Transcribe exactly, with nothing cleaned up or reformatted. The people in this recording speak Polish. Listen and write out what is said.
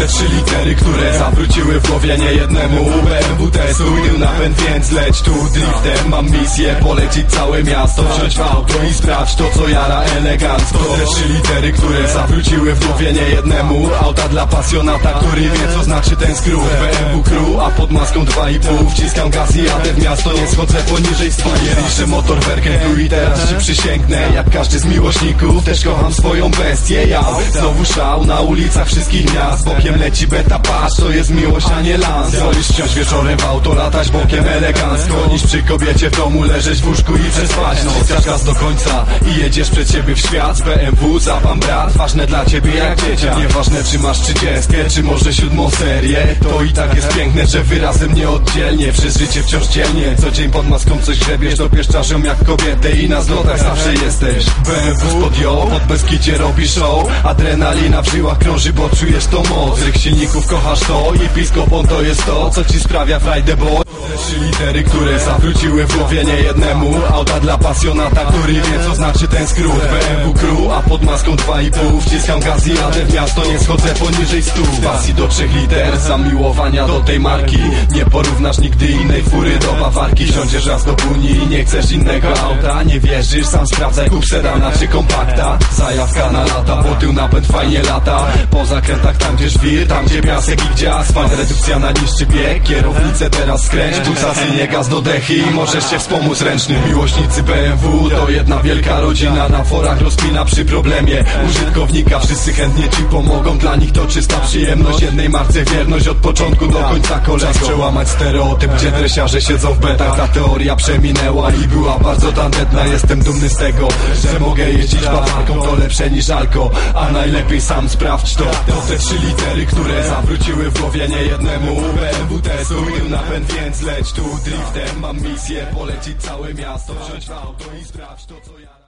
trzy litery, które zawróciły w głowie niejednemu. B M W testuj tył napęd, więc leć tu driftem. Mam misję polecić całe miasto, wsiądź w auto i sprawdź to, co jara elegancko. Te trzy litery, które zawróciły w głowie niejednemu. Auta dla pasjonata, który wie, co znaczy ten skrót. B M W Crew, a pod maską dwa i pół wciskam gaz i jadę w miasto, nie schodzę poniżej stu. Piszę motor werkę tu i teraz ci przysięgnę, jak każdy z miłośników też kocham swoją bestię. Ja znowu szał na ulicach wszystkich miast, bokiem leci beta, patrz, to jest miłość, a nie lans. Wolisz wsiąść wieczorem w auto, latać bokiem elegancko, niż przy kobiecie w domu leżeć w łóżku i przespać. No, wciskasz gaz do końca i jedziesz przed siebie w świat. Z B M W zapam brat, ważne dla ciebie jak dzieciak. Nieważne czy masz trzydziestkę, czy może siódmą serię, to i tak jest piękne, że wyrazem nieoddzielnie przez życie wciąż dzielnie. Co dzień pod maską coś grzebiesz, dopieszczasz ją jak kobietę i na zlotach zawsze jesteś. B M W spod ją, pod Beskidzie robi show. Adrenalina w żyłach krąży, bo czujesz tą moc. Rych silników kochasz to i piskopon to jest to, co ci sprawia frajdę, bo trzy litery, które zawróciły w głowie niejednemu. Auta dla pasjonata, który wie, co znaczy ten skrót. B M W Crew, a pod maską dwa i pół wciskam gaz i jadę w miasto, nie schodzę poniżej stu. Z pasji do trzech liter, zamiłowania do tej marki. Nie porównasz nigdy innej fury do Bawarki. Wsiądziesz raz do Unii, nie chcesz innego auta. Nie wierzysz, sam sprawdzaj, kup sedana czy kompakta. Zajawka na lata, bo tył napęd fajnie lata. Po zakrętach tam gdzie żwir, tam gdzie piasek i gdzie asfalt. Redukcja na niższy bieg, kierownicę teraz skręć. Pulsacyjnie gaz do dechy i możesz się wspomóc ręcznym. Miłośnicy B M W to jedna wielka rodzina. Na forach rozpina przy problemie użytkownika. Wszyscy chętnie ci pomogą, dla nich to czysta przyjemność. Jednej marce wierność od początku do końca, kolego. Czas przełamać stereotyp, gdzie dresiarze siedzą w betach. Ta teoria przeminęła i była bardzo tandetna. Jestem dumny z tego, że mogę jeździć Bawarką. To lepsze niż alko, a najlepiej sam sprawdź to. To te trzy litery, które zawróciły w głowie niejednemu. B M W testuj tył napęd, więc leć tu driftem. Mam misję polecić całe miasto, wsiądź w auto i sprawdź to, co ja...